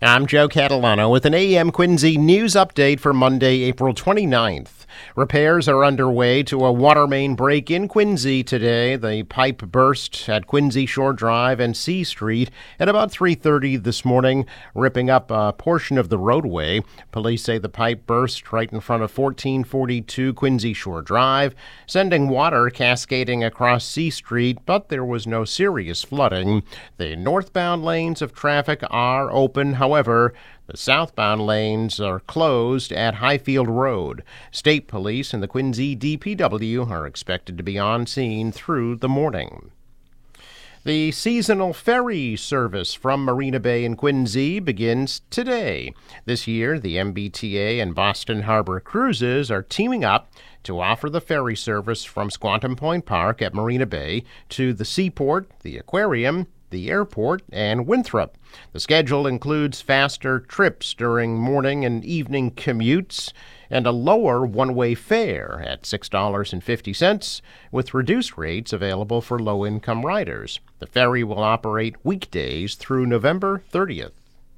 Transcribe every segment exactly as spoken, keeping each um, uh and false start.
I'm Joe Catalano with an A M Quincy news update for Monday, April twenty-ninth. Repairs are underway to a water main break in Quincy today. The pipe burst at Quincy Shore Drive and C Street at about three thirty this morning, ripping up a portion of the roadway. Police say the pipe burst right in front of fourteen forty-two Quincy Shore Drive, sending water cascading across C Street, but there was no serious flooding. The northbound lanes of traffic are open. However, the southbound lanes are closed at Highfield Road. State police and the Quincy D P W are expected to be on scene through the morning. The seasonal ferry service from Marina Bay in Quincy begins today. This year, the M B T A and Boston Harbor Cruises are teaming up to offer the ferry service from Squantum Point Park at Marina Bay to the Seaport, the Aquarium, the airport, and Winthrop. The schedule includes faster trips during morning and evening commutes and a lower one-way fare at six dollars and fifty cents, with reduced rates available for low-income riders. The ferry will operate weekdays through November thirtieth.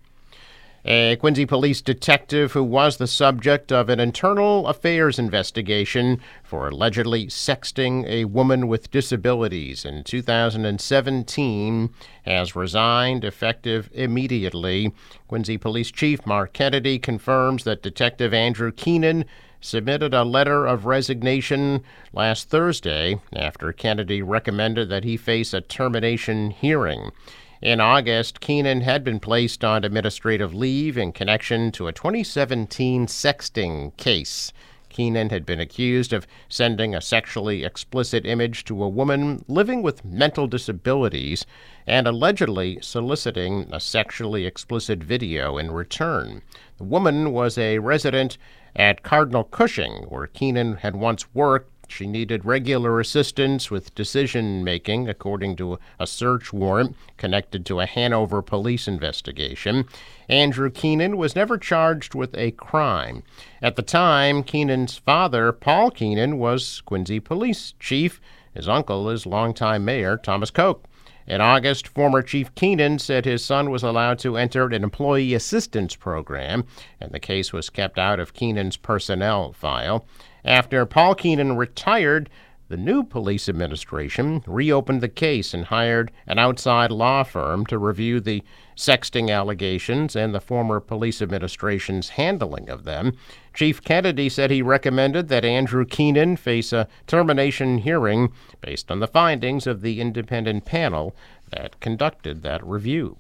A Quincy police detective who was the subject of an internal affairs investigation for allegedly sexting a woman with disabilities in two thousand seventeen has resigned effective immediately. Quincy Police Chief Mark Kennedy confirms that Detective Andrew Keenan submitted a letter of resignation last Thursday after Kennedy recommended that he face a termination hearing. In August, Keenan had been placed on administrative leave in connection to a twenty seventeen sexting case. Keenan had been accused of sending a sexually explicit image to a woman living with mental disabilities and allegedly soliciting a sexually explicit video in return. The woman was a resident at Cardinal Cushing, where Keenan had once worked. She needed regular assistance with decision-making, according to a search warrant connected to a Hanover police investigation. Andrew Keenan was never charged with a crime. At the time, Keenan's father, Paul Keenan, was Quincy Police Chief. His uncle is longtime Mayor Thomas Koch. In August, former Chief Keenan said his son was allowed to enter an employee assistance program, and the case was kept out of Keenan's personnel file. After Paul Keenan retired, the new police administration reopened the case and hired an outside law firm to review the sexting allegations and the former police administration's handling of them. Chief Kennedy said he recommended that Andrew Keenan face a termination hearing based on the findings of the independent panel that conducted that review.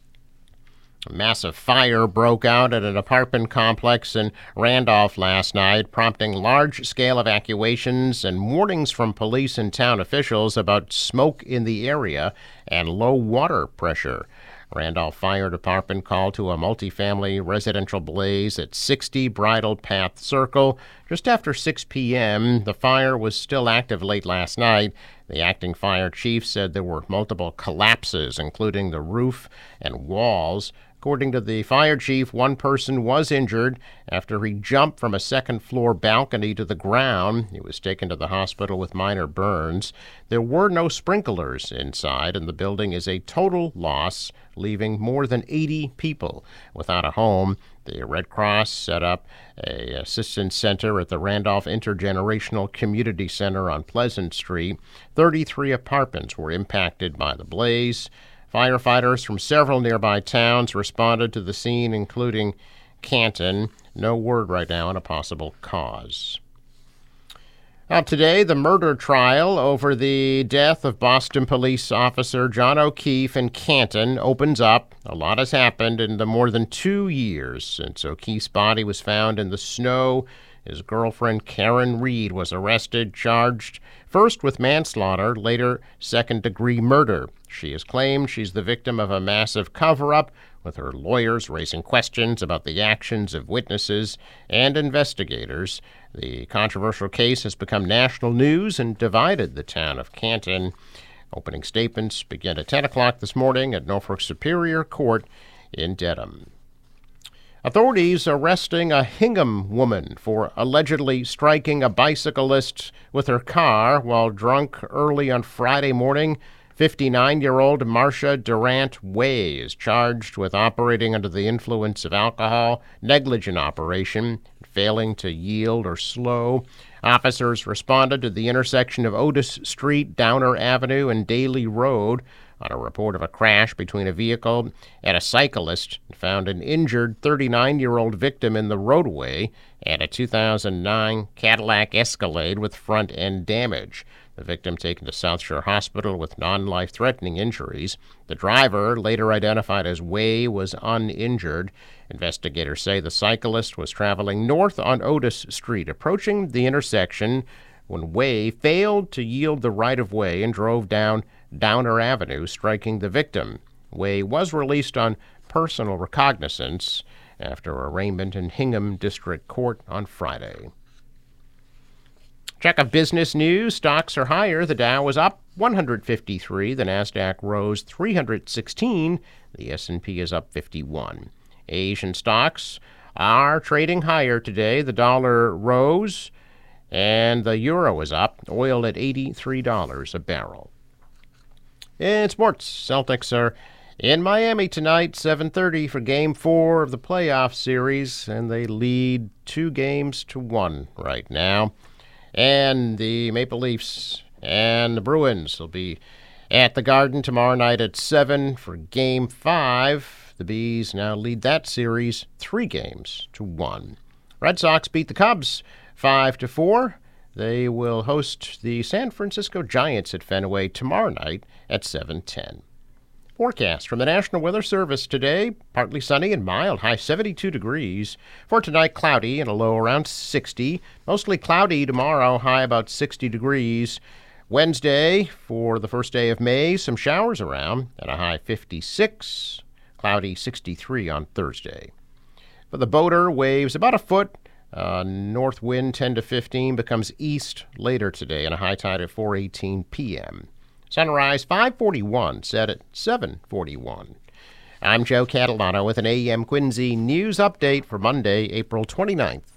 A massive fire broke out at an apartment complex in Randolph last night, prompting large-scale evacuations and warnings from police and town officials about smoke in the area and low water pressure. Randolph Fire Department called to a multifamily residential blaze at sixty Bridle Path Circle just after six p.m. The fire was still active late last night. The acting fire chief said there were multiple collapses, including the roof and walls. According to the fire chief, one person was injured after he jumped from a second-floor balcony to the ground. He was taken to the hospital with minor burns. There were no sprinklers inside, and the building is a total loss, leaving more than eighty people without a home. The Red Cross set up a assistance center at the Randolph Intergenerational Community Center on Pleasant Street. thirty-three apartments were impacted by the blaze. Firefighters from several nearby towns responded to the scene, including Canton. No word right now on a possible cause. Now, today, the murder trial over the death of Boston police officer John O'Keefe in Canton opens up. A lot has happened in the more than two years since O'Keefe's body was found in the snow. His girlfriend, Karen Reed, was arrested, charged first with manslaughter, later second-degree murder. She has claimed she's the victim of a massive cover-up, with her lawyers raising questions about the actions of witnesses and investigators. The controversial case has become national news and divided the town of Canton. Opening statements begin at ten o'clock this morning at Norfolk Superior Court in Dedham. Authorities arresting a Hingham woman for allegedly striking a bicyclist with her car while drunk early on Friday morning. fifty-nine-year-old Marcia Durant Way is charged with operating under the influence of alcohol, negligent operation, failing to yield or slow. Officers responded to the intersection of Otis Street, Downer Avenue, and Daly Road on a report of a crash between a vehicle and a cyclist and found an injured thirty-nine-year-old victim in the roadway and a two thousand nine Cadillac Escalade with front-end damage. The victim taken to South Shore Hospital with non-life-threatening injuries. The driver, later identified as Way, was uninjured. Investigators say the cyclist was traveling north on Otis Street, approaching the intersection when Way failed to yield the right-of-way and drove down Downer Avenue, striking the victim. Way was released on personal recognizance after arraignment in Hingham District Court on Friday. Check of business news. Stocks are higher. The Dow was up one hundred fifty-three. The Nasdaq rose three hundred sixteen. The S and P is up fifty-one. Asian stocks are trading higher today. The dollar rose and the euro is up. Oil at eighty-three dollars a barrel. In sports, Celtics are in Miami tonight, seven thirty for Game four of the playoff series, and they lead two games to one right now. And the Maple Leafs and the Bruins will be at the Garden tomorrow night at seven for Game five. The Bees now lead that series three games to one. Red Sox beat the Cubs five to four. They will host the San Francisco Giants at Fenway tomorrow night at seven ten. Forecast from the National Weather Service today, partly sunny and mild, high seventy-two degrees. For tonight, cloudy and a low around sixty. Mostly cloudy tomorrow, high about sixty degrees. Wednesday, for the first day of May, some showers around and a high fifty-six. Cloudy sixty-three on Thursday. For the boater, waves about a foot. Uh, north wind ten to fifteen becomes east later today and a high tide at four eighteen p.m. Sunrise five forty-one, set at seven forty-one. I'm Joe Catalano with an A M Quincy news update for Monday, April twenty-ninth.